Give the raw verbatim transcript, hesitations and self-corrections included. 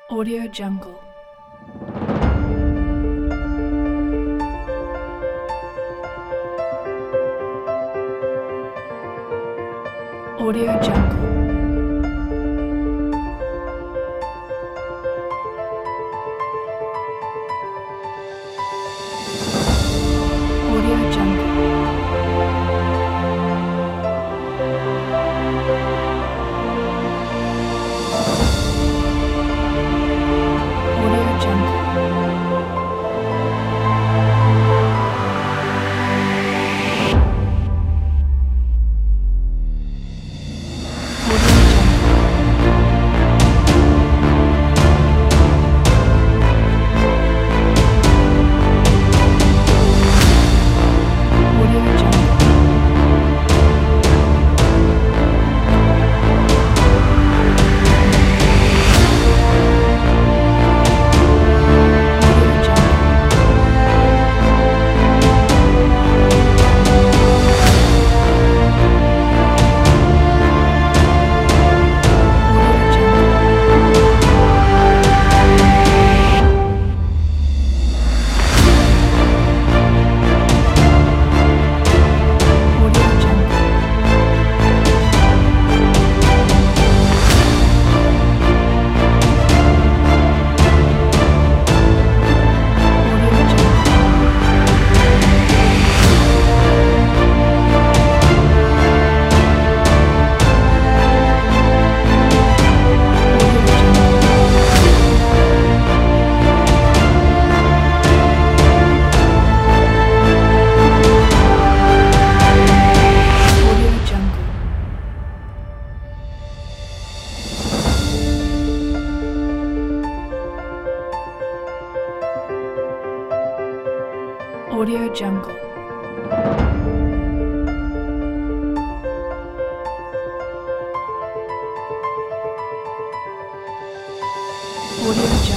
Audio Jungle. Audio Jungle. Audio Jungle. Audio Jungle. Audio Jungle. Audio Jungle. Audio Jungle. Audio Jungle. Audio Jungle. Audio Jungle. Audio Jungle. Audio Jungle. Audio Jungle. Audio Jungle.